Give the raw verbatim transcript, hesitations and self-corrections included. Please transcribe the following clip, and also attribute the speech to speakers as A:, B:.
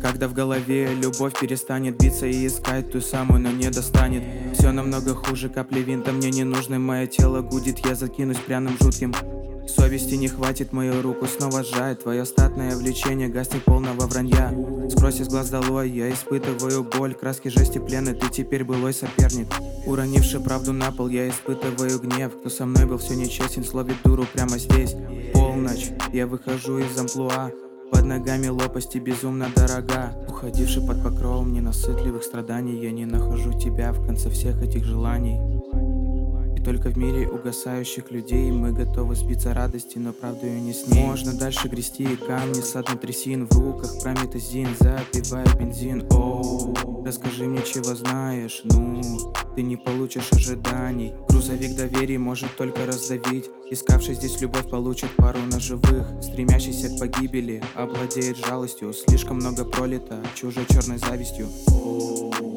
A: Когда в голове любовь перестанет биться и искать ту самую, но не достанет. Все намного хуже капли винта, мне не нужно, мое тело гудит, я закинусь пряным жутким. Совести не хватит, мою руку снова сжать. Твое статное влечение гаснет полного вранья. Сквозь из глаз долой, я испытываю боль. Краски жести плены, ты теперь былой соперник. Уронивший правду на пол, я испытываю гнев. Кто со мной был все нечестен, словит дуру прямо здесь. Полночь, я выхожу из амплуа. Под ногами лопасти безумно дорога. Уходивший под покровом ненасытливых страданий, я не нахожу тебя в конце всех этих желаний. И только в мире угасающих людей мы готовы сбиться радости, но правду ее не снить. Можно дальше грести камни, сад на трясин. В руках прометазин, запивая бензин. Оу, расскажи мне, чего знаешь, ну ты не получишь ожиданий. Грузовик доверий может только раздавить. Искавший здесь любовь получит пару ножевых. Стремящийся к погибели овладеет жалостью. Слишком много пролито чужой черной завистью. Оу.